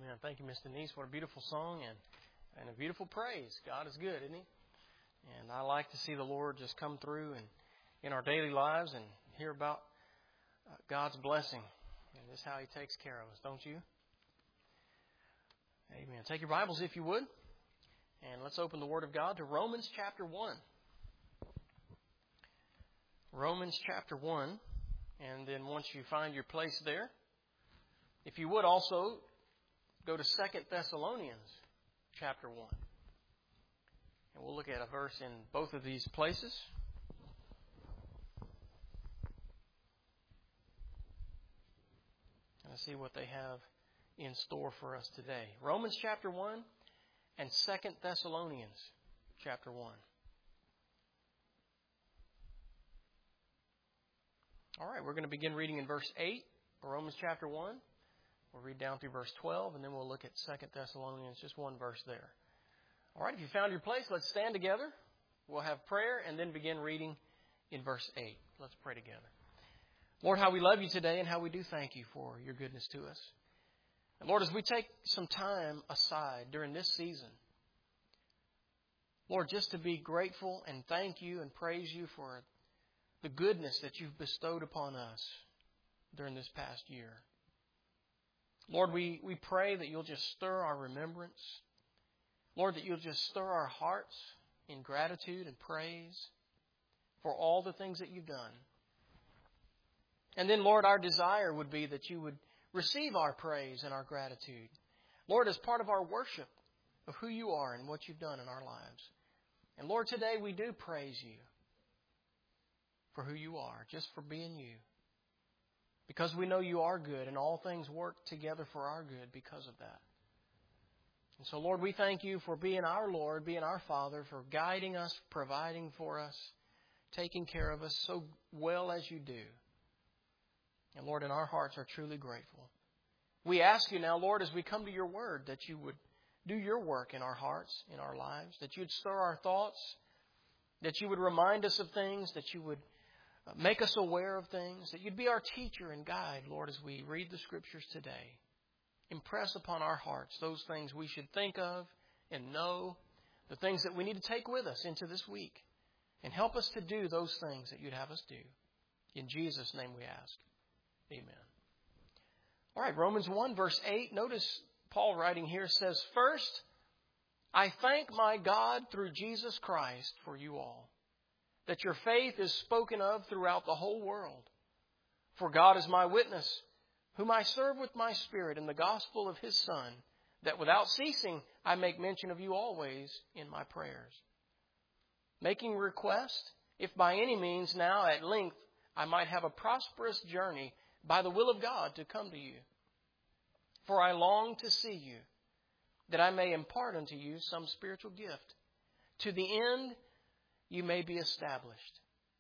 Amen. Thank you, Miss Denise. What a beautiful song and a beautiful praise. God is good, isn't He? And I like to see the Lord just come through and in our daily lives and hear about God's blessing. And this is how He takes care of us, don't you? Amen. Take your Bibles if you would. And let's open the Word of God to Romans chapter 1. Romans chapter 1. And then once you find your place there, if you would also go to 2 Thessalonians chapter 1. And we'll look at a verse in both of these places. And see what they have in store for us today. Romans chapter 1 and 2 Thessalonians chapter 1. All right, we're going to begin reading in verse 8, Romans chapter 1. We'll read down through verse 12, and then we'll look at 2 Thessalonians, just one verse there. All right, if you found your place, let's stand together. We'll have prayer and then begin reading in verse 8. Let's pray together. Lord, how we love you today and how we do thank you for your goodness to us. And Lord, as we take some time aside during this season, Lord, just to be grateful and thank you and praise you for the goodness that you've bestowed upon us during this past year. Lord, we pray that you'll just stir our remembrance. Lord, that you'll just stir our hearts in gratitude and praise for all the things that you've done. And then, Lord, our desire would be that you would receive our praise and our gratitude. Lord, as part of our worship of who you are and what you've done in our lives. And Lord, today we do praise you for who you are, just for being you. Because we know you are good and all things work together for our good because of that. And so, Lord, we thank you for being our Lord, being our Father, for guiding us, providing for us, taking care of us so well as you do. And, Lord, and our hearts are truly grateful. We ask you now, Lord, as we come to your word, that you would do your work in our hearts, in our lives, that you'd stir our thoughts, that you would remind us of things, that you would make us aware of things, that you'd be our teacher and guide, Lord, as we read the Scriptures today. Impress upon our hearts those things we should think of and know, the things that we need to take with us into this week. And help us to do those things that you'd have us do. In Jesus' name we ask. Amen. All right, Romans 1, verse 8. Notice Paul writing here says, "First, I thank my God through Jesus Christ for you all, that your faith is spoken of throughout the whole world. For God is my witness, whom I serve with my spirit in the gospel of his Son, that without ceasing I make mention of you always in my prayers. Making request, if by any means now at length I might have a prosperous journey by the will of God to come to you. For I long to see you, that I may impart unto you some spiritual gift, to the end you may be established.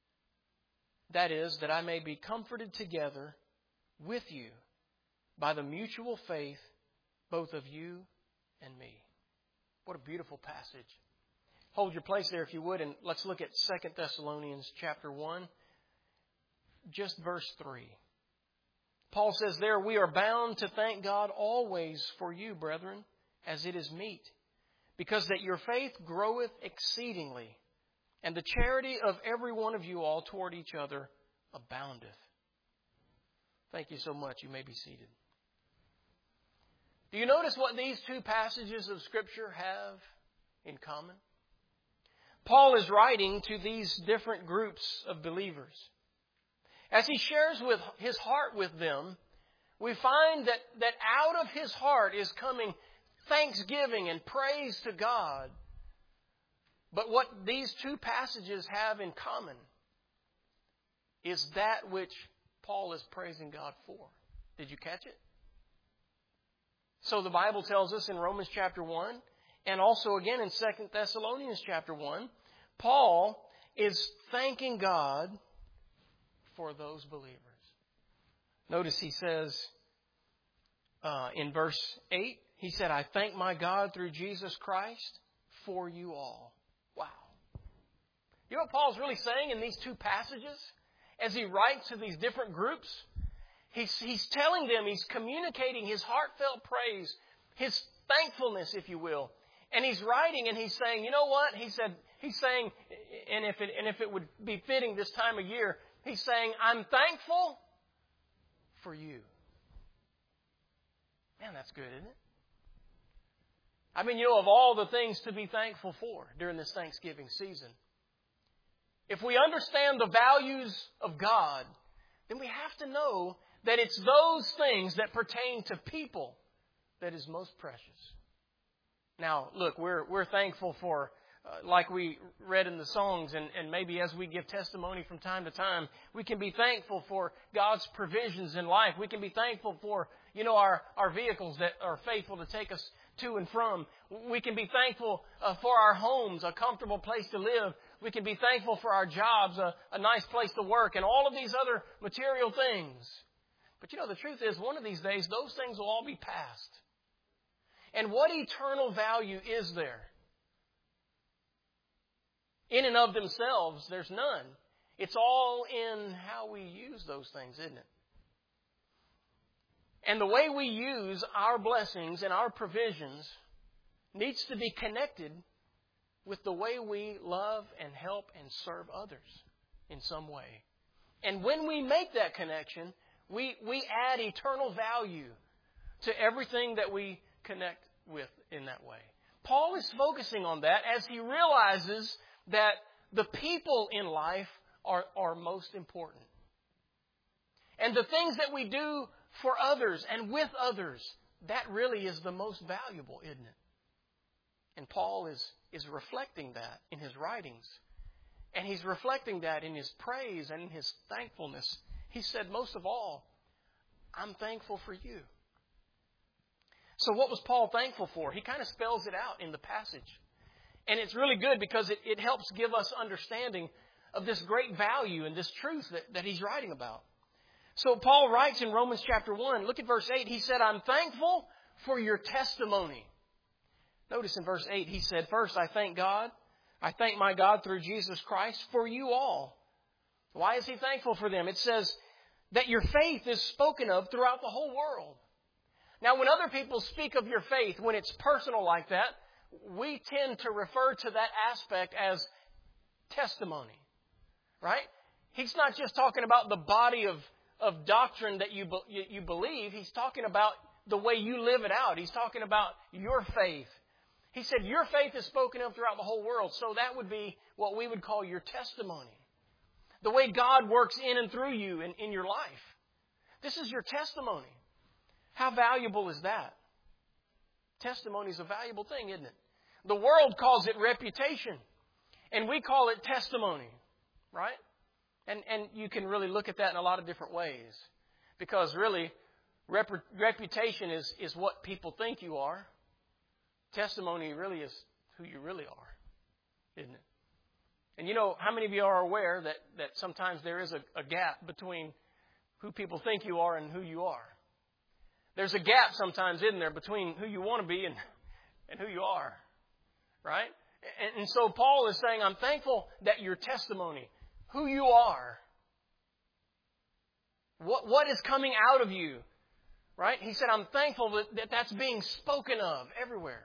That is, that I may be comforted together with you by the mutual faith, both of you and me." What a beautiful passage. Hold your place there if you would, and let's look at 2 Thessalonians chapter 1, just verse 3. Paul says there, "We are bound to thank God always for you, brethren, as it is meet, because that your faith groweth exceedingly, and the charity of every one of you all toward each other aboundeth." Thank you so much. You may be seated. Do you notice what these two passages of Scripture have in common? Paul is writing to these different groups of believers. As he shares with his heart with them, we find that out of his heart is coming thanksgiving and praise to God. But what these two passages have in common is that which Paul is praising God for. Did you catch it? So the Bible tells us in Romans chapter 1 and also again in 2 Thessalonians chapter 1, Paul is thanking God for those believers. Notice he says in verse 8, he said, "I thank my God through Jesus Christ for you all." Wow. You know what Paul's really saying in these two passages? As he writes to these different groups, he's telling them, he's communicating his heartfelt praise, his thankfulness, if you will. And he's writing and he's saying, you know what? He's saying, and if it would be fitting this time of year, he's saying, I'm thankful for you. Man, that's good, isn't it? I mean, of all the things to be thankful for during this Thanksgiving season, if we understand the values of God, then we have to know that it's those things that pertain to people that is most precious. Now, look, we're thankful for, like we read in the songs, and maybe as we give testimony from time to time, we can be thankful for God's provisions in life. We can be thankful for, our vehicles that are faithful to take us to and from. We can be thankful for our homes, a comfortable place to live. We can be thankful for our jobs, a nice place to work, and all of these other material things. But the truth is, one of these days, those things will all be past. And what eternal value is there? In and of themselves, there's none. It's all in how we use those things, isn't it? And the way we use our blessings and our provisions needs to be connected with the way we love and help and serve others in some way. And when we make that connection, we add eternal value to everything that we connect with in that way. Paul is focusing on that as he realizes that the people in life are most important. And the things that we do for others and with others, that really is the most valuable, isn't it? And Paul is reflecting that in his writings. And he's reflecting that in his praise and in his thankfulness. He said, most of all, I'm thankful for you. So what was Paul thankful for? He kind of spells it out in the passage. And it's really good because it helps give us understanding of this great value and this truth that he's writing about. So Paul writes in Romans chapter 1, look at verse 8. He said, I'm thankful for your testimony. Notice in verse 8, he said, first, I thank God. I thank my God through Jesus Christ for you all. Why is he thankful for them? It says that your faith is spoken of throughout the whole world. Now, when other people speak of your faith, when it's personal like that, we tend to refer to that aspect as testimony, right? He's not just talking about the body of doctrine that you believe. He's talking about the way you live it out. He's talking about your faith. He said your faith is spoken of throughout the whole world. So that would be what we would call your testimony. The way God works in and through you in your life. This is your testimony. How valuable is that? Testimony is a valuable thing, isn't it? The world calls it reputation. And we call it testimony. Right? And you can really look at that in a lot of different ways. Because really, reputation is what people think you are. Testimony really is who you really are. Isn't it? And how many of you are aware that sometimes there is a gap between who people think you are and who you are? There's a gap sometimes, isn't there, between who you want to be and who you are. Right? And so Paul is saying, I'm thankful that your testimony, who you are, what is coming out of you, right? He said, I'm thankful that that's being spoken of everywhere.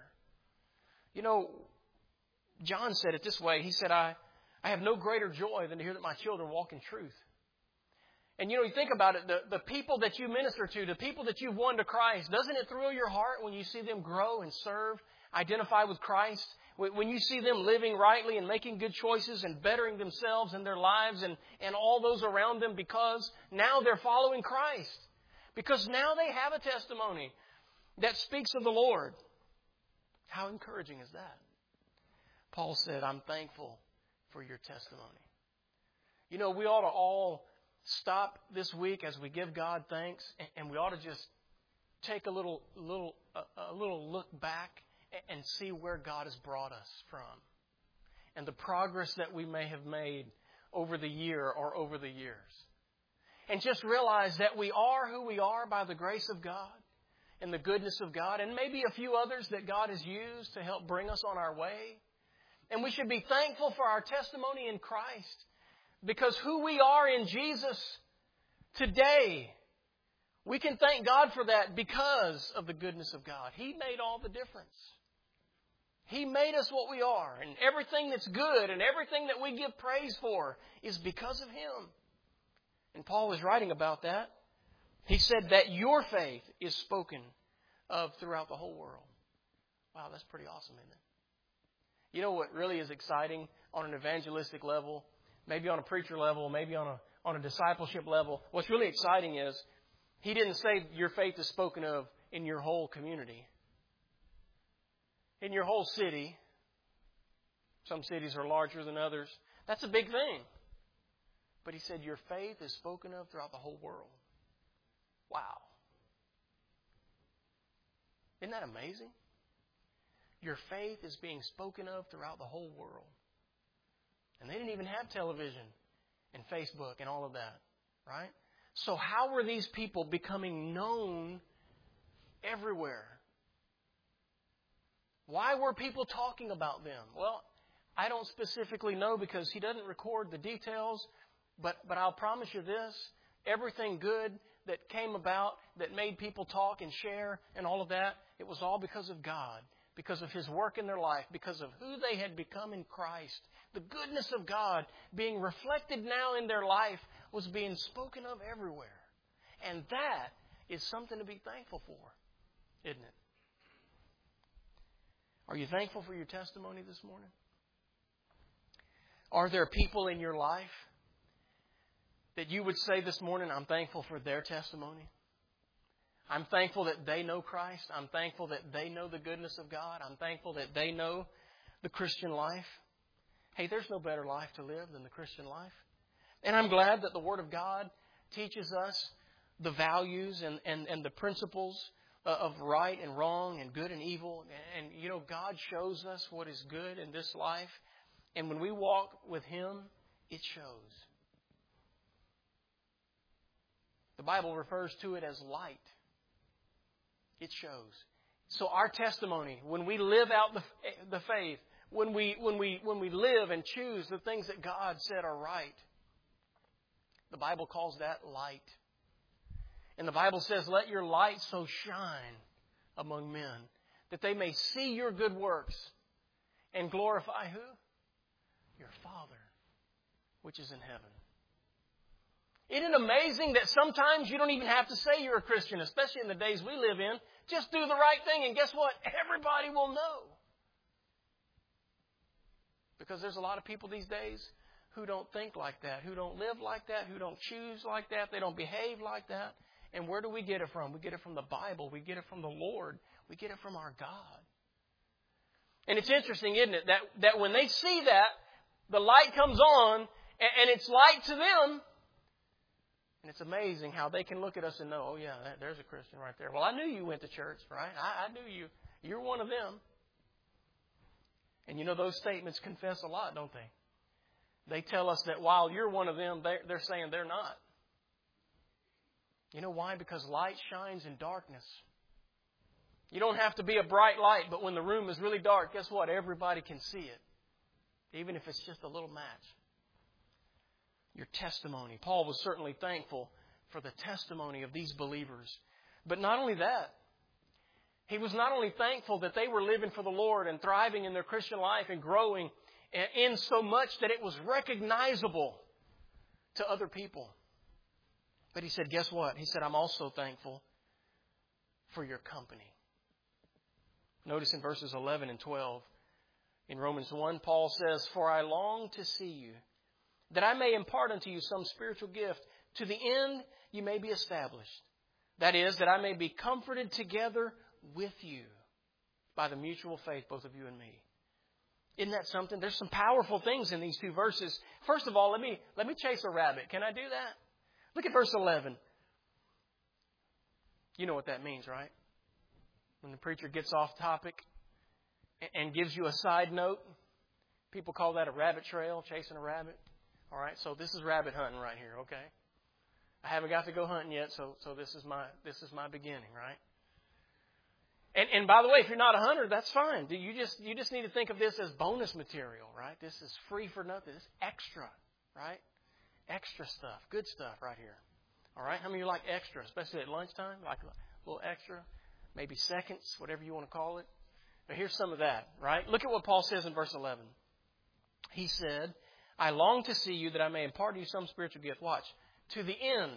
John said it this way. He said, I have no greater joy than to hear that my children walk in truth. And you think about it, the people that you minister to, the people that you've won to Christ, doesn't it thrill your heart when you see them grow and serve, identify with Christ? When you see them living rightly and making good choices and bettering themselves and their lives and all those around them because now they're following Christ. Because now they have a testimony that speaks of the Lord. How encouraging is that? Paul said, I'm thankful for your testimony. We ought to all stop this week as we give God thanks, and we ought to just take a little look back and see where God has brought us from and the progress that we may have made over the year or over the years. And just realize that we are who we are by the grace of God and the goodness of God, and maybe a few others that God has used to help bring us on our way. And we should be thankful for our testimony in Christ, because who we are in Jesus today We can thank God for that because of the goodness of God. He made all the difference. He made us what we are. And everything that's good and everything that we give praise for is because of Him. And Paul is writing about that. He said that your faith is spoken of throughout the whole world. Wow, that's pretty awesome, isn't it? You know what really is exciting on an evangelistic level, maybe on a preacher level, maybe on a discipleship level? What's really exciting is he didn't say your faith is spoken of in your whole community, in your whole city. Some cities are larger than others. That's a big thing. But he said your faith is spoken of throughout the whole world. Wow. Isn't that amazing? Your faith is being spoken of throughout the whole world. And they didn't even have television and Facebook and all of that, right? So how were these people becoming known everywhere? Why were people talking about them? Well, I don't specifically know because he doesn't record the details, but I'll promise you this, everything good that came about that made people talk and share and all of that, it was all because of God, because of His work in their life, because of who they had become in Christ. The goodness of God being reflected now in their life was being spoken of everywhere. And that is something to be thankful for, isn't it? Are you thankful for your testimony this morning? Are there people in your life that you would say this morning, I'm thankful for their testimony? I'm thankful that they know Christ. I'm thankful that they know the goodness of God. I'm thankful that they know the Christian life. Hey, there's no better life to live than the Christian life. And I'm glad that the Word of God teaches us the values and the principles of right and wrong and good and evil. And, you know, God shows us what is good in this life. And when we walk with Him, it shows. The Bible refers to it as light. It shows. So our testimony, when we live out the faith, when we live and choose the things that God said are right, the Bible calls that light. And the Bible says, let your light so shine among men that they may see your good works and glorify who? Your Father, which is in heaven. Isn't it amazing that sometimes you don't even have to say you're a Christian, especially in the days we live in. Just do the right thing and guess what? Everybody will know. Because there's a lot of people these days who don't think like that, who don't live like that, who don't choose like that, they don't behave like that. And where do we get it from? We get it from the Bible. We get it from the Lord. We get it from our God. And it's interesting, isn't it, that when they see that, the light comes on and it's light to them. And it's amazing how they can look at us and know, oh yeah, there's a Christian right there. Well, I knew you went to church, right? I knew you. You're one of them. And you know, those statements confess a lot, don't they? They tell us that while you're one of them, they're saying they're not. You know why? Because light shines in darkness. You don't have to be a bright light, but when the room is really dark, guess what? Everybody can see it. Even if it's just a little match. Your testimony. Paul was certainly thankful for the testimony of these believers. But not only that, he was not only thankful that they were living for the Lord and thriving in their Christian life and growing in so much that it was recognizable to other people. But he said, guess what? He said, I'm also thankful for your company. Notice in verses 11 and 12, in Romans 1, Paul says, for I long to see you, that I may impart unto you some spiritual gift, to the end you may be established. That is, that I may be comforted together with you by the mutual faith, both of you and me. Isn't that something? There's some powerful things in these two verses. First of all, let me chase a rabbit. Can I do that? Look at verse 11. You know what that means, right? When the preacher gets off topic and gives you a side note, people call that a rabbit trail, chasing a rabbit. All right, so this is rabbit hunting right here, okay? I haven't got to go hunting yet, so this is my beginning, right? And by the way, if you're not a hunter, that's fine. You just need to think of this as bonus material, right? This is free for nothing. This is extra, right? Extra stuff, good stuff right here. All right? How many of you like extra, especially at lunchtime? Like a little extra, maybe seconds, whatever you want to call it. But here's some of that, right? Look at what Paul says in verse 11. He said, I long to see you that I may impart to you some spiritual gift. Watch. To the end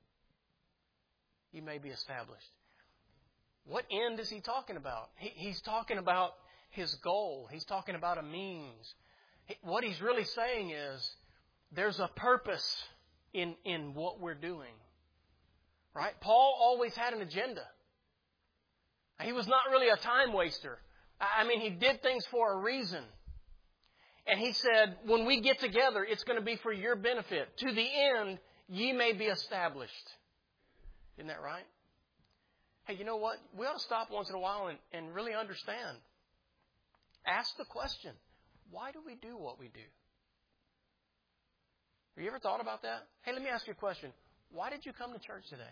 you may be established. What end is he talking about? He's talking about his goal. He's talking about a means. What he's really saying is there's a purpose in what we're doing. Right? Paul always had an agenda. He was not really a time waster. I mean, he did things for a reason. And he said, when we get together, it's going to be for your benefit. To the end, ye may be established. Isn't that right? Hey, you know what? We ought to stop once in a while and really understand. Ask the question, why do we do what we do? Have you ever thought about that? Hey, let me ask you a question. Why did you come to church today?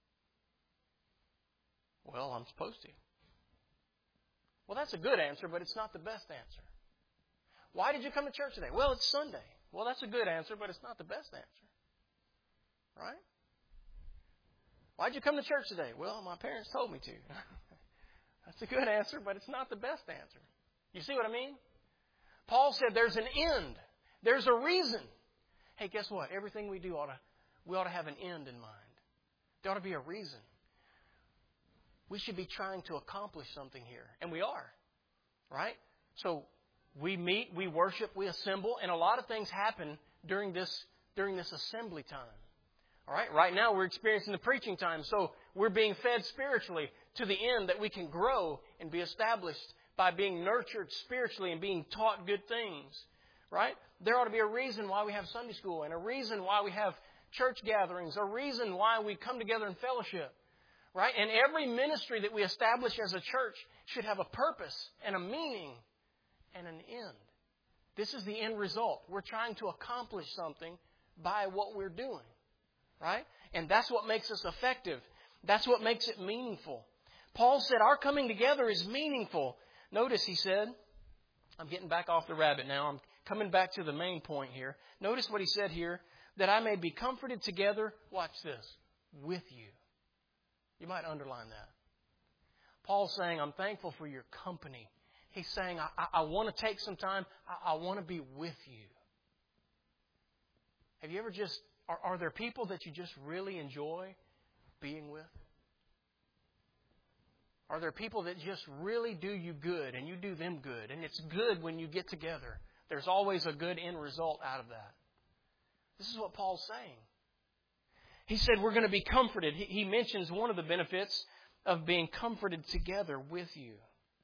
Well, I'm supposed to. Well, that's a good answer, but it's not the best answer. Why did you come to church today? Well, it's Sunday. Well, that's a good answer, but it's not the best answer. Right? Why did you come to church today? Well, my parents told me to. That's a good answer, but it's not the best answer. You see what I mean? Paul said there's an end. There's a reason. Hey, guess what? Everything we do we ought to have an end in mind. There ought to be a reason. We should be trying to accomplish something here. And we are. Right? So we meet, we worship, we assemble, and a lot of things happen during this assembly time. All right? Right now we're experiencing the preaching time, so we're being fed spiritually to the end that we can grow and be established by being nurtured spiritually and being taught good things. Right? There ought to be a reason why we have Sunday school and a reason why we have church gatherings, a reason why we come together in fellowship. Right? And every ministry that we establish as a church should have a purpose and a meaning and an end. This is the end result. We're trying to accomplish something by what we're doing. Right? And that's what makes us effective. That's what makes it meaningful. Paul said our coming together is meaningful. Notice he said, I'm getting back off the rabbit now. I'm coming back to the main point here. Notice what he said here, that I may be comforted together, watch this, with you. You might underline that. Paul's saying, I'm thankful for your company. He's saying, I want to take some time. I want to be with you. Have you ever are there people that you just really enjoy being with? Are there people that just really do you good and you do them good? And it's good when you get together. There's always a good end result out of that. This is what Paul's saying. He said we're going to be comforted. He mentions one of the benefits of being comforted together with you.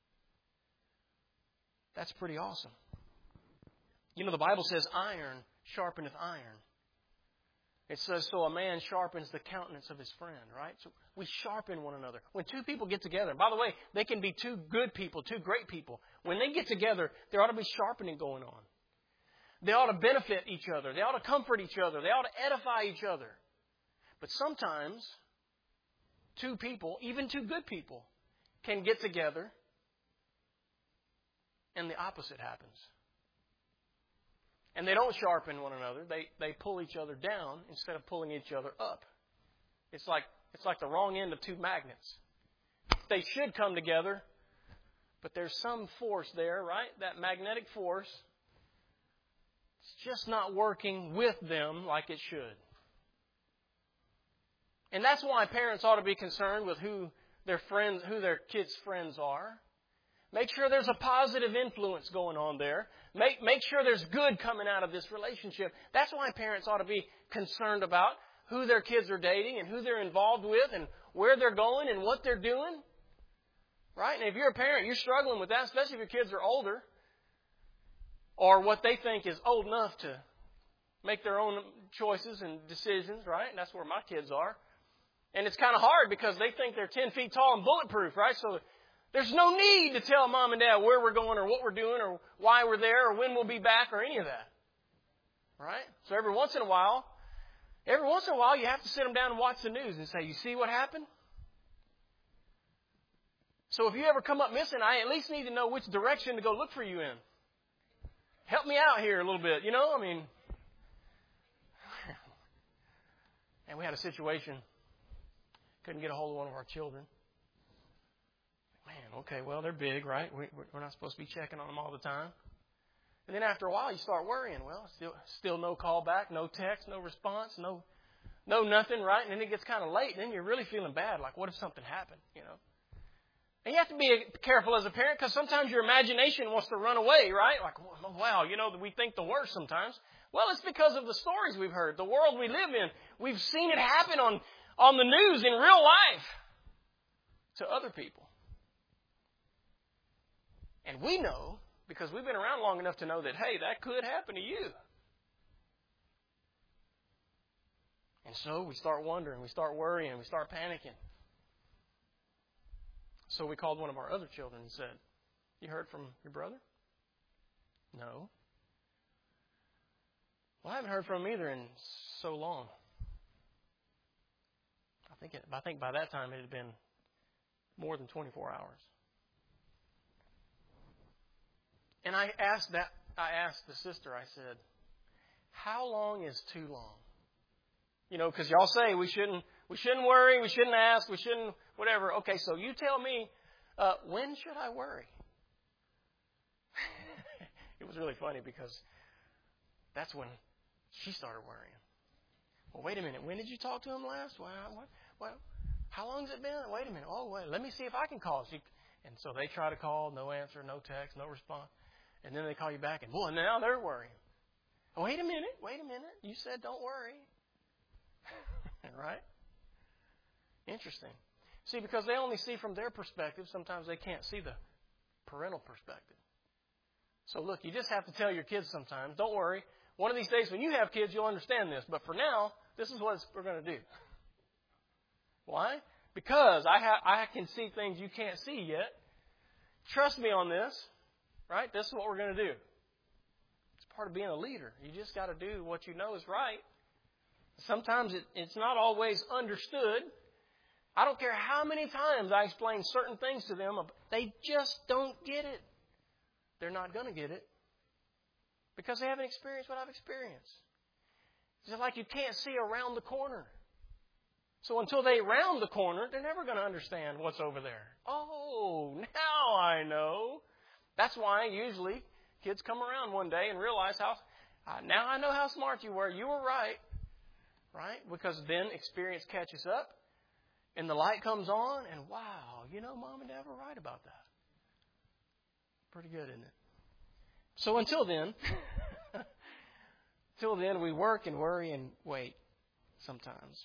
That's pretty awesome. You know, the Bible says iron sharpeneth iron. It says, so a man sharpens the countenance of his friend, right? So we sharpen one another. When two people get together, by the way, they can be two good people, two great people. When they get together, there ought to be sharpening going on. They ought to benefit each other. They ought to comfort each other. They ought to edify each other. But sometimes, two people, even two good people, can get together and the opposite happens. And they don't sharpen one another. They pull each other down instead of pulling each other up. It's like the wrong end of two magnets. They should come together, but there's some force there, right? That magnetic force. It's just not working with them like it should. And that's why parents ought to be concerned with who their kids' friends are. Make sure there's a positive influence going on there. Make sure there's good coming out of this relationship. That's why parents ought to be concerned about who their kids are dating and who they're involved with and where they're going and what they're doing. Right? And if you're a parent, you're struggling with that, especially if your kids are older or what they think is old enough to make their own choices and decisions, right? And that's where my kids are. And it's kind of hard because they think they're 10 feet tall and bulletproof, right? So there's no need to tell mom and dad where we're going or what we're doing or why we're there or when we'll be back or any of that. Right? So every once in a while, you have to sit them down and watch the news and say, you see what happened? So if you ever come up missing, I at least need to know which direction to go look for you in. Help me out here a little bit, you know? I mean, And we had a situation. Couldn't get a hold of one of our children. Man, okay, well, they're big, right? We're not supposed to be checking on them all the time. And then after a while, you start worrying. Well, still no call back, no text, no response, no nothing, right? And then it gets kind of late, and then you're really feeling bad. Like, what if something happened, you know? And you have to be careful as a parent, because sometimes your imagination wants to run away, right? Like, wow, you know, we think the worst sometimes. Well, it's because of the stories we've heard, the world we live in. We've seen it happen on the news in real life to other people. And we know, because we've been around long enough to know that, hey, that could happen to you. And so we start wondering, we start worrying, we start panicking. So we called one of our other children and said, you heard from your brother? No. Well, I haven't heard from him either in so long. I think by that time it had been more than 24 hours. And I asked the sister, I said, how long is too long? You know, because y'all say we shouldn't worry, we shouldn't ask, we shouldn't whatever. Okay, so you tell me, when should I worry? It was really funny because that's when she started worrying. Well, wait a minute. When did you talk to him last? Well, how long has it been? Wait a minute. Oh, wait. Let me see if I can call. And so they try to call, no answer, no text, no response. And then they call you back, and boy, now they're worrying. Wait a minute. You said don't worry. Right? Interesting. See, because they only see from their perspective, sometimes they can't see the parental perspective. So look, you just have to tell your kids sometimes, don't worry. One of these days when you have kids, you'll understand this. But for now, this is what we're going to do. Why? Because I can see things you can't see yet. Trust me on this. Right? This is what we're going to do. It's part of being a leader. You just got to do what you know is right. Sometimes it's not always understood. I don't care how many times I explain certain things to them, they just don't get it. They're not going to get it because they haven't experienced what I've experienced. It's just like you can't see around the corner. So until they round the corner, they're never going to understand what's over there. Oh, now I know. That's why usually kids come around one day and realize now I know how smart you were. You were right. Right? Because then experience catches up and the light comes on and wow, you know, Mom and Dad were right about that. Pretty good, isn't it? So until then, we work and worry and wait sometimes.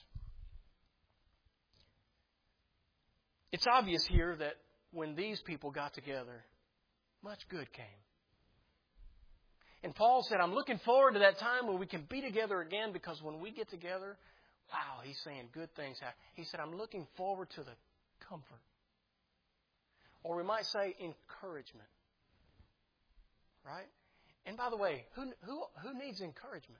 It's obvious here that when these people got together, much good came. And Paul said, I'm looking forward to that time when we can be together again, because when we get together, wow, he's saying good things happen. He said, I'm looking forward to the comfort. Or we might say encouragement. Right? And by the way, who needs encouragement?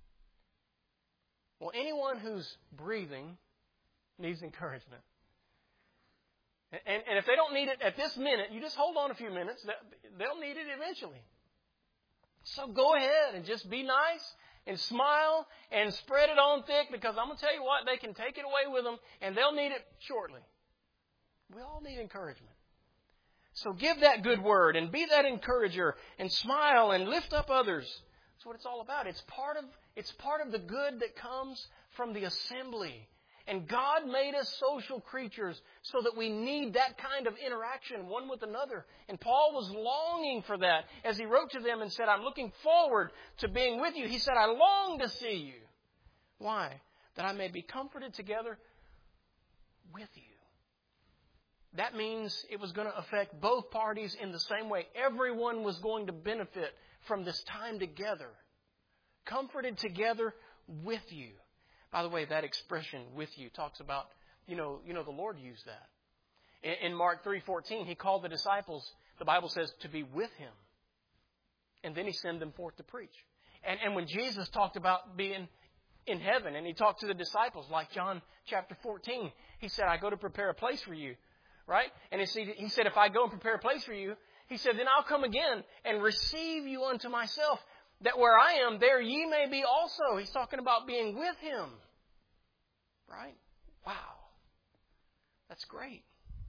Well, anyone who's breathing needs encouragement. And if they don't need it at this minute, you just hold on a few minutes. They'll need it eventually. So go ahead and just be nice and smile and spread it on thick, because I'm going to tell you what, they can take it away with them and they'll need it shortly. We all need encouragement. So give that good word and be that encourager and smile and lift up others. That's what it's all about. It's part of the good that comes from the assembly. And God made us social creatures so that we need that kind of interaction one with another. And Paul was longing for that as he wrote to them and said, I'm looking forward to being with you. He said, I long to see you. Why? That I may be comforted together with you. That means it was going to affect both parties in the same way. Everyone was going to benefit from this time together. Comforted together with you. By the way, that expression with you talks about, the Lord used that. In Mark 3:14, He called the disciples, the Bible says, to be with Him. And then He sent them forth to preach. And when Jesus talked about being in heaven and He talked to the disciples, like John chapter 14, He said, I go to prepare a place for you. Right? And He said, if I go and prepare a place for you, He said, then I'll come again and receive you unto myself, that where I am, there ye may be also. He's talking about being with Him. Right? Wow. That's great.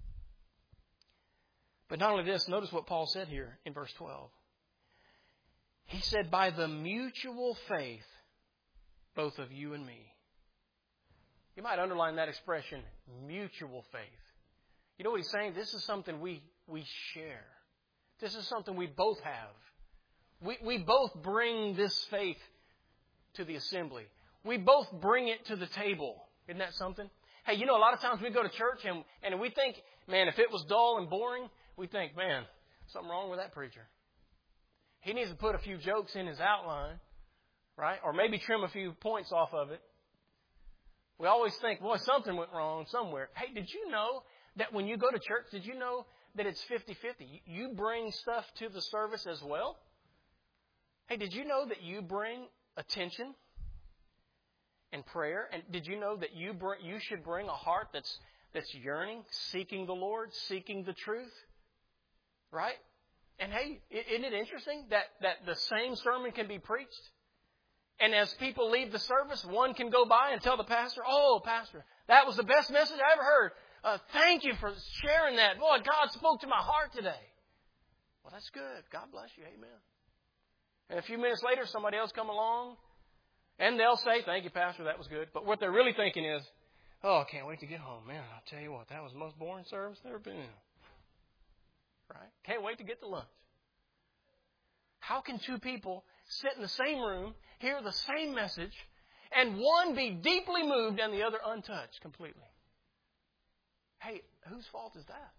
But not only this, notice what Paul said here in verse 12. He said, by the mutual faith, both of you and me. You might underline that expression, mutual faith. You know what he's saying? This is something we share. This is something we both have. We both bring this faith to the assembly. We both bring it to the table. Isn't that something? Hey, you know, a lot of times we go to church and we think, man, if it was dull and boring, we think, man, something wrong with that preacher. He needs to put a few jokes in his outline, right? Or maybe trim a few points off of it. We always think, boy, something went wrong somewhere. Hey, did you know that when you go to church, did you know that it's 50-50? You bring stuff to the service as well? Hey, did you know that you bring attention and prayer? And did you know that you should bring a heart that's yearning, seeking the Lord, seeking the truth? Right? And hey, isn't it interesting that the same sermon can be preached? And as people leave the service, one can go by and tell the pastor, oh, pastor, that was the best message I ever heard. Thank you for sharing that. Boy, God spoke to my heart today. Well, that's good. God bless you. Amen. And a few minutes later, somebody else come along, and they'll say, thank you, pastor, that was good. But what they're really thinking is, oh, I can't wait to get home. Man, I'll tell you what, that was the most boring service I've ever been in. Right? Can't wait to get to lunch. How can two people sit in the same room, hear the same message, and one be deeply moved and the other untouched completely? Hey, whose fault is that?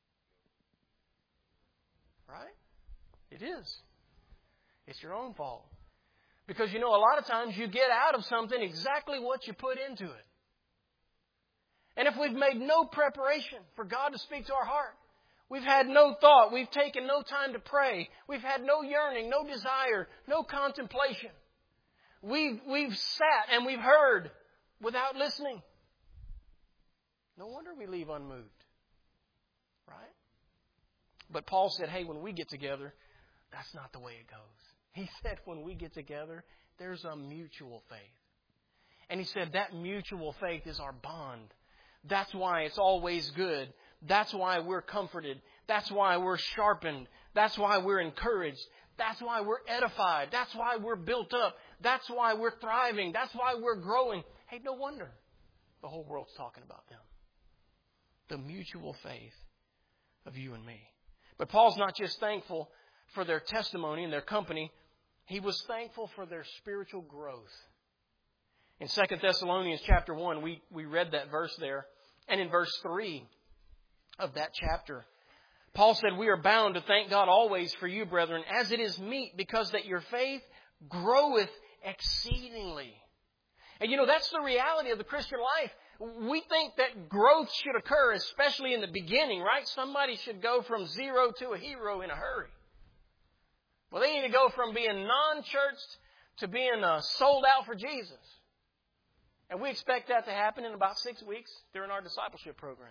Right? It is. It's your own fault. Because, you know, a lot of times you get out of something exactly what you put into it. And if we've made no preparation for God to speak to our heart, we've had no thought, we've taken no time to pray, we've had no yearning, no desire, no contemplation. We've sat and we've heard without listening. No wonder we leave unmoved. Right? But Paul said, hey, when we get together, that's not the way it goes. He said when we get together, there's a mutual faith. And he said that mutual faith is our bond. That's why it's always good. That's why we're comforted. That's why we're sharpened. That's why we're encouraged. That's why we're edified. That's why we're built up. That's why we're thriving. That's why we're growing. Hey, no wonder the whole world's talking about them. The mutual faith of you and me. But Paul's not just thankful for their testimony and their company. He was thankful for their spiritual growth. In 2 Thessalonians chapter 1, we read that verse there. And in verse 3 of that chapter, Paul said, we are bound to thank God always for you, brethren, as it is meet, because that your faith groweth exceedingly. And you know, that's the reality of the Christian life. We think that growth should occur, especially in the beginning, right? Somebody should go from zero to a hero in a hurry. Well, they need to go from being non-churched to being sold out for Jesus. And we expect that to happen in about 6 weeks during our discipleship program,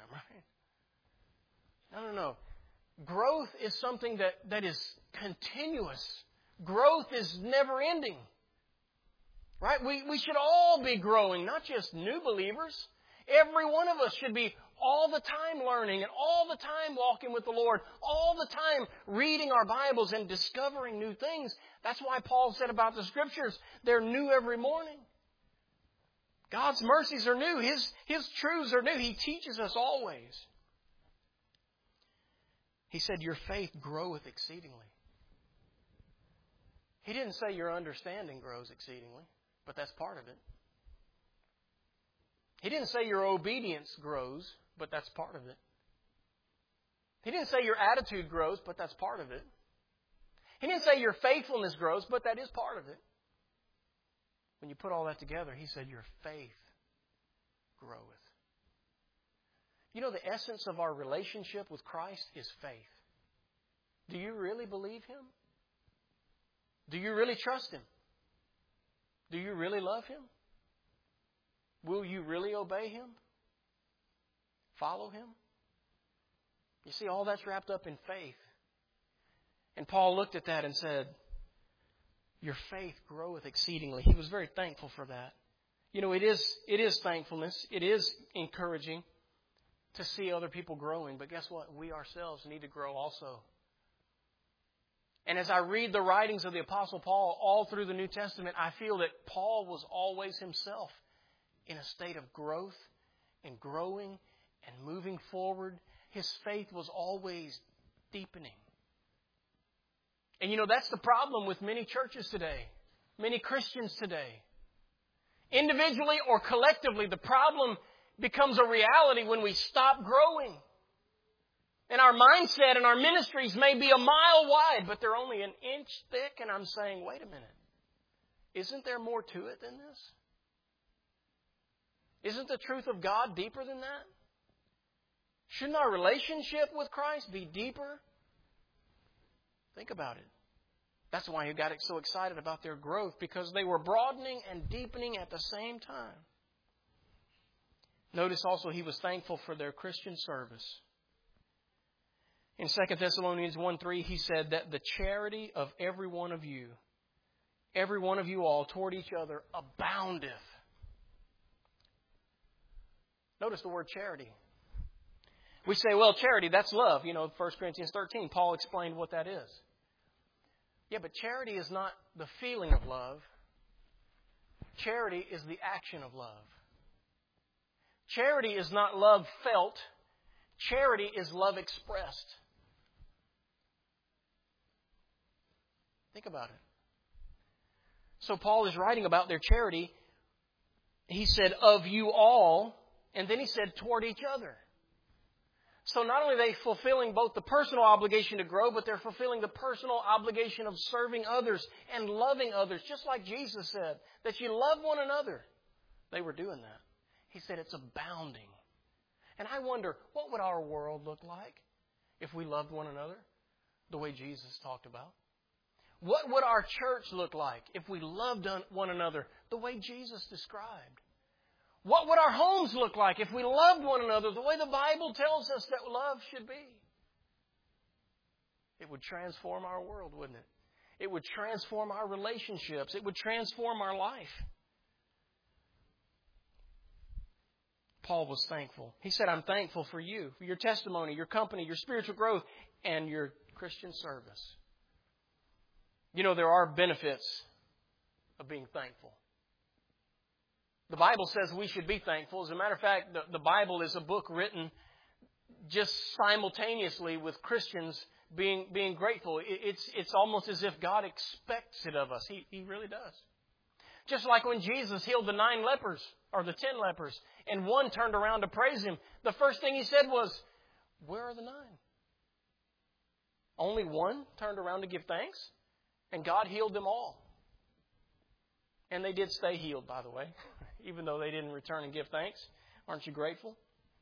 right? No. Growth is something that is continuous. Growth is never ending. Right? We should all be growing, not just new believers. Every one of us should be all the time learning and all the time walking with the Lord, all the time reading our Bibles and discovering new things. That's why Paul said about the Scriptures, they're new every morning. God's mercies are new. His truths are new. He teaches us always. He said, your faith groweth exceedingly. He didn't say your understanding grows exceedingly, but that's part of it. He didn't say your obedience grows, but that's part of it. He didn't say your attitude grows, but that's part of it. He didn't say your faithfulness grows, but that is part of it. When you put all that together, he said your faith groweth. You know, the essence of our relationship with Christ is faith. Do you really believe Him? Do you really trust Him? Do you really love Him? Will you really obey Him? Follow Him? You see, all that's wrapped up in faith. And Paul looked at that and said, your faith groweth exceedingly. He was very thankful for that. It is thankfulness. It is encouraging to see other people growing. But guess what? We ourselves need to grow also. And as I read the writings of the Apostle Paul all through the New Testament, I feel that Paul was always himself in a state of growth and growing and moving forward. His faith was always deepening. And that's the problem with many churches today, many Christians today. Individually or collectively, the problem becomes a reality when we stop growing. And our mindset and our ministries may be a mile wide, but they're only an inch thick. And I'm saying, wait a minute. Isn't there more to it than this? Isn't the truth of God deeper than that? Shouldn't our relationship with Christ be deeper? Think about it. That's why he got so excited about their growth, because they were broadening and deepening at the same time. Notice also he was thankful for their Christian service. In 2 Thessalonians 1:3, he said that the charity of every one of you all toward each other aboundeth. Notice the word charity. We say, well, charity, that's love. 1 Corinthians 13, Paul explained what that is. Yeah, but charity is not the feeling of love. Charity is the action of love. Charity is not love felt. Charity is love expressed. Think about it. So Paul is writing about their charity. He said, of you all, and then he said, toward each other. So not only are they fulfilling both the personal obligation to grow, but they're fulfilling the personal obligation of serving others and loving others, just like Jesus said, that you love one another. They were doing that. He said it's abounding. And I wonder, what would our world look like if we loved one another the way Jesus talked about? What would our church look like if we loved one another the way Jesus described? What would our homes look like if we loved one another the way the Bible tells us that love should be? It would transform our world, wouldn't it? It would transform our relationships. It would transform our life. Paul was thankful. He said, I'm thankful for you, for your testimony, your company, your spiritual growth, and your Christian service. There are benefits of being thankful. The Bible says we should be thankful. As a matter of fact, the Bible is a book written just simultaneously with Christians being grateful. It's almost as if God expects it of us. He really does. Just like when Jesus healed the 9 lepers, or the 10 lepers, and one turned around to praise Him, the first thing He said was, where are the 9? Only one turned around to give thanks, and God healed them all. And they did stay healed, by the way, even though they didn't return and give thanks. Aren't you grateful?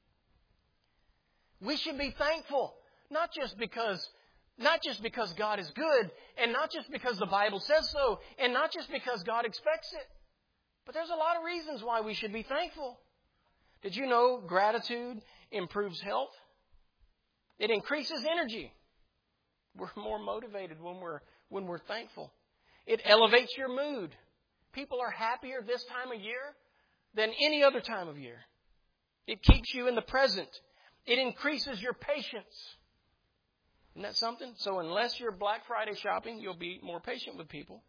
We should be thankful, not just because God is good, and not just because the Bible says so, and not just because God expects it. But there's a lot of reasons why we should be thankful. Did you know gratitude improves health? It increases energy. We're more motivated when we're thankful. It elevates your mood. People are happier this time of year than any other time of year. It keeps you in the present. It increases your patience. Isn't that something? So unless you're Black Friday shopping, you'll be more patient with people.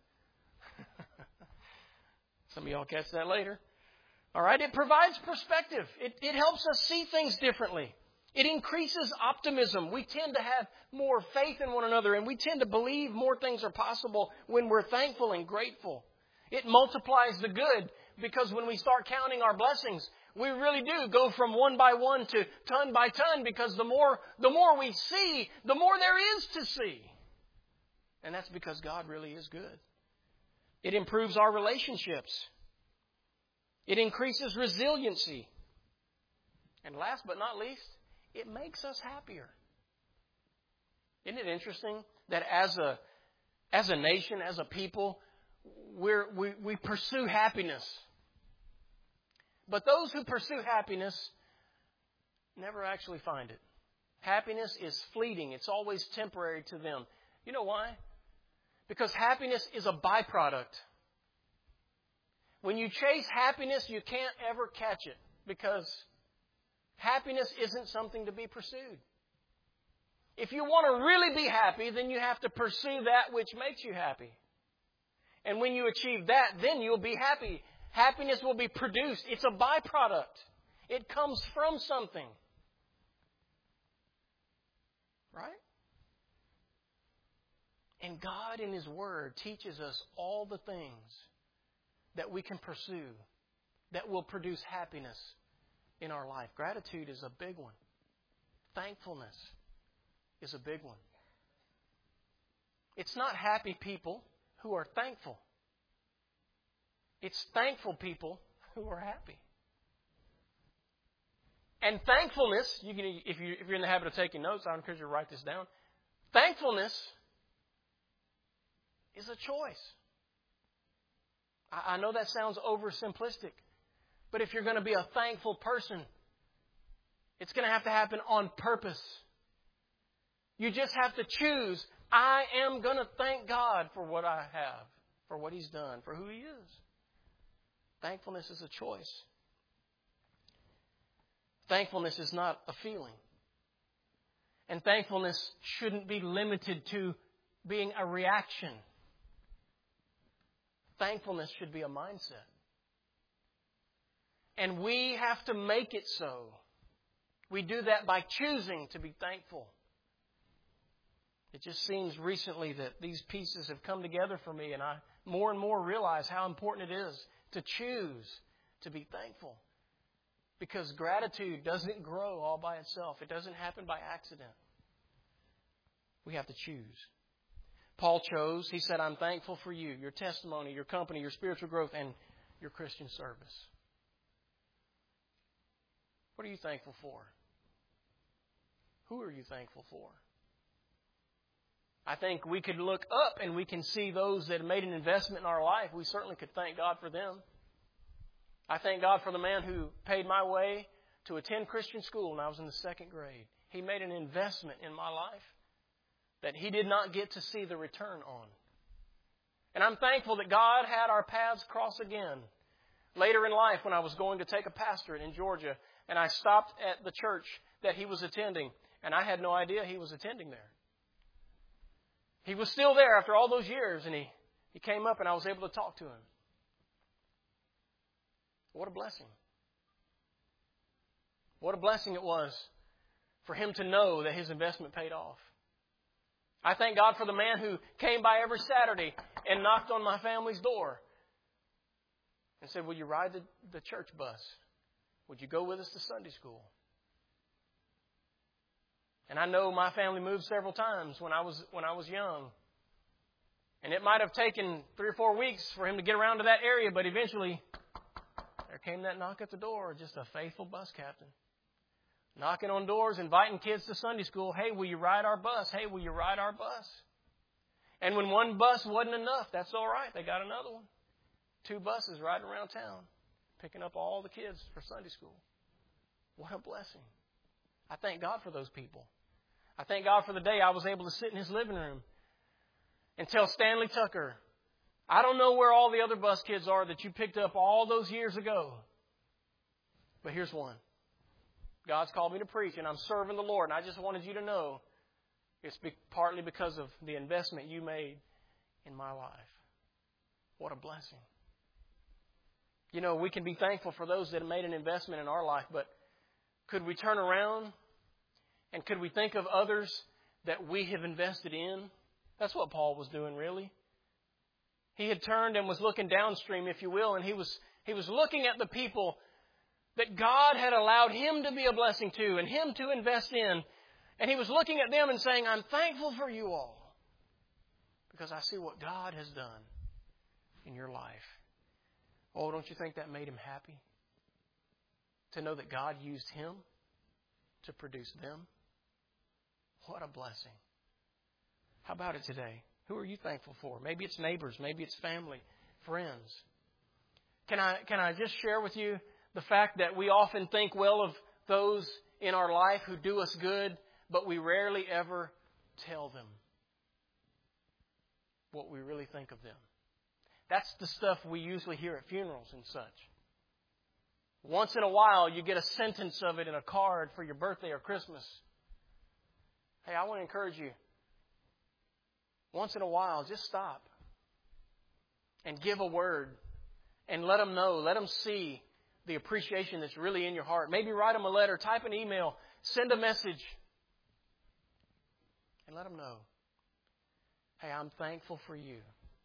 Some of y'all catch that later. All right, it provides perspective. It helps us see things differently. It increases optimism. We tend to have more faith in one another, and we tend to believe more things are possible when we're thankful and grateful. It multiplies the good, because when we start counting our blessings, we really do go from one by one to ton by ton, because the more we see, the more there is to see. And that's because God really is good. It improves our relationships. It increases resiliency. And last but not least, it makes us happier. Isn't it interesting that as a nation, as a people, we pursue happiness. But those who pursue happiness never actually find it. Happiness is fleeting. It's always temporary to them. You know why? Because happiness is a byproduct. When you chase happiness, you can't ever catch it because happiness isn't something to be pursued. If you want to really be happy, then you have to pursue that which makes you happy. And when you achieve that, then you'll be happy. Happiness will be produced. It's a byproduct. It comes from something. Right? And God in His Word teaches us all the things that we can pursue that will produce happiness in our life. Gratitude is a big one. Thankfulness is a big one. It's not happy people who are thankful. It's thankful people who are happy. And thankfulness, if you're in the habit of taking notes, I would encourage you to write this down. Thankfulness is a choice. I know that sounds oversimplistic, but if you're going to be a thankful person, it's going to have to happen on purpose. You just have to choose, I am going to thank God for what I have, for what He's done, for who He is. Thankfulness is a choice. Thankfulness is not a feeling. And thankfulness shouldn't be limited to being a reaction. Thankfulness should be a mindset. And we have to make it so. We do that by choosing to be thankful. It just seems recently that these pieces have come together for me, and I more and more realize how important it is to choose to be thankful. Because gratitude doesn't grow all by itself. It doesn't happen by accident. We have to choose. Paul chose. He said, I'm thankful for you, your testimony, your company, your spiritual growth, and your Christian service. What are you thankful for? Who are you thankful for? I think we could look up and we can see those that have made an investment in our life. We certainly could thank God for them. I thank God for the man who paid my way to attend Christian school when I was in the second grade. He made an investment in my life that he did not get to see the return on. And I'm thankful that God had our paths cross again. Later in life, when I was going to take a pastorate in Georgia, and I stopped at the church that he was attending, and I had no idea he was attending there. He was still there after all those years, and he came up and I was able to talk to him. What a blessing. What a blessing it was for him to know that his investment paid off. I thank God for the man who came by every Saturday and knocked on my family's door and said, will you ride the church bus? Would you go with us to Sunday school? And I know my family moved several times when I was young. And it might have taken 3 or 4 weeks for him to get around to that area, but eventually there came that knock at the door, just a faithful bus captain. Knocking on doors, inviting kids to Sunday school. Hey, will you ride our bus? Hey, will you ride our bus? And when one bus wasn't enough, that's all right. They got another one. 2 buses riding around town, picking up all the kids for Sunday school. What a blessing. I thank God for those people. I thank God for the day I was able to sit in his living room and tell Stanley Tucker, I don't know where all the other bus kids are that you picked up all those years ago. But here's one. God's called me to preach, and I'm serving the Lord. And I just wanted you to know it's partly because of the investment you made in my life. What a blessing. You know, we can be thankful for those that have made an investment in our life, but could we turn around and could we think of others that we have invested in? That's what Paul was doing, really. He had turned and was looking downstream, if you will, and he was looking at the people that God had allowed him to be a blessing to and him to invest in. And he was looking at them and saying, I'm thankful for you all because I see what God has done in your life. Oh, don't you think that made him happy? To know that God used him to produce them? What a blessing. How about it today? Who are you thankful for? Maybe it's neighbors. Maybe it's family, friends. Can I just share with you the fact that we often think well of those in our life who do us good, but we rarely ever tell them what we really think of them. That's the stuff we usually hear at funerals and such. Once in a while, you get a sentence of it in a card for your birthday or Christmas. Hey, I want to encourage you. Once in a while, just stop and give a word and let them know. Let them see the appreciation that's really in your heart. Maybe write them a letter, type an email, send a message, and let them know. Hey, I'm thankful for you.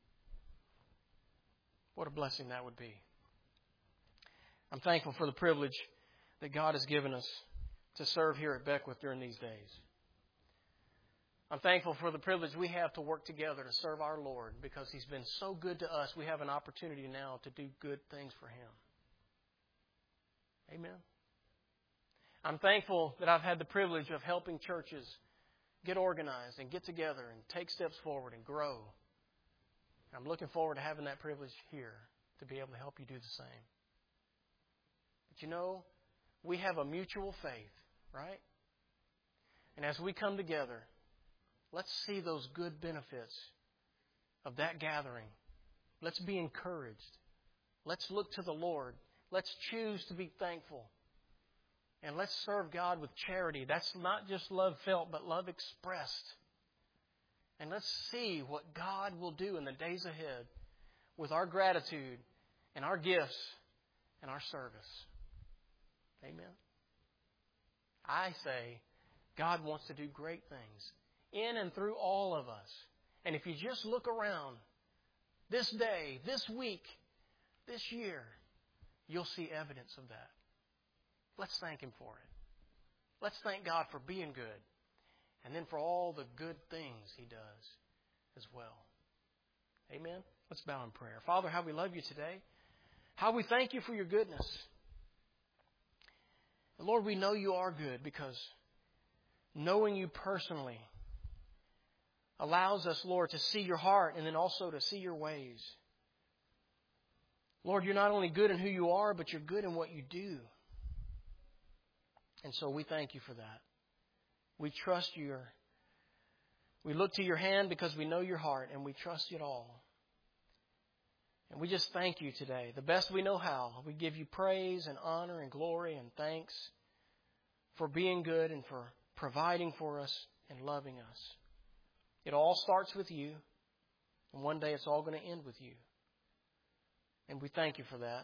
What a blessing that would be. I'm thankful for the privilege that God has given us to serve here at Beckwith during these days. I'm thankful for the privilege we have to work together to serve our Lord because He's been so good to us. We have an opportunity now to do good things for Him. Amen. I'm thankful that I've had the privilege of helping churches get organized and get together and take steps forward and grow. I'm looking forward to having that privilege here to be able to help you do the same. But you know, we have a mutual faith, right? And as we come together, let's see those good benefits of that gathering. Let's be encouraged. Let's look to the Lord. Let's choose to be thankful. And let's serve God with charity. That's not just love felt, but love expressed. And let's see what God will do in the days ahead with our gratitude and our gifts and our service. Amen. I say God wants to do great things in and through all of us. And if you just look around this day, this week, this year, you'll see evidence of that. Let's thank Him for it. Let's thank God for being good. And then for all the good things He does as well. Amen? Let's bow in prayer. Father, how we love You today. How we thank You for Your goodness. And Lord, we know You are good because knowing You personally allows us, Lord, to see Your heart and then also to see Your ways. Lord, You're not only good in who You are, but You're good in what You do. And so we thank You for that. We trust You. We look to Your hand because we know Your heart and we trust it all. And we just thank You today. The best we know how. We give You praise and honor and glory and thanks for being good and for providing for us and loving us. It all starts with You. And one day it's all going to end with You. And we thank You for that.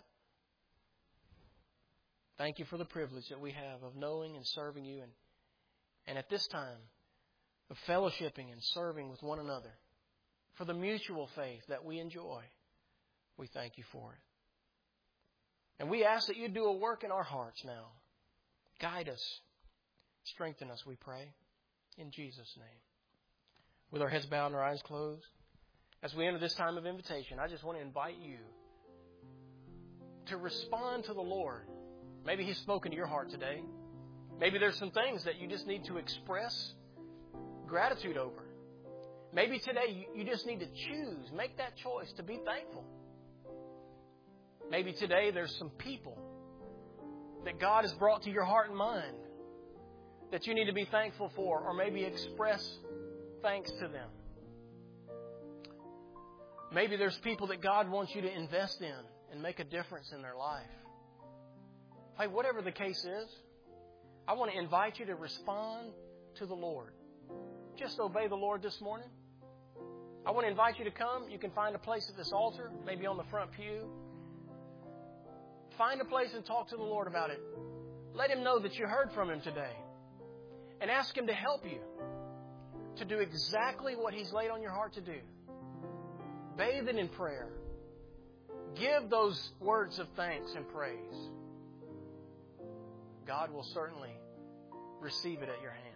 Thank You for the privilege that we have of knowing and serving You. And at this time, of fellowshipping and serving with one another. For the mutual faith that we enjoy. We thank You for it. And we ask that You do a work in our hearts now. Guide us. Strengthen us, we pray. In Jesus' name. With our heads bowed and our eyes closed. As we enter this time of invitation, I just want to invite you to respond to the Lord. Maybe He's spoken to your heart today. Maybe there's some things that you just need to express gratitude over. Maybe today you just need to choose, make that choice to be thankful. Maybe today there's some people that God has brought to your heart and mind that you need to be thankful for, or maybe express thanks to them. Maybe there's people that God wants you to invest in and make a difference in their life. Hey, whatever the case is, I want to invite you to respond to the Lord. Just obey the Lord this morning. I want to invite you to come. You can find a place at this altar, maybe on the front pew. Find a place and talk to the Lord about it. Let Him know that you heard from Him today. And ask Him to help you to do exactly what He's laid on your heart to do. Bathe it in prayer. Give those words of thanks and praise. God will certainly receive it at your hand.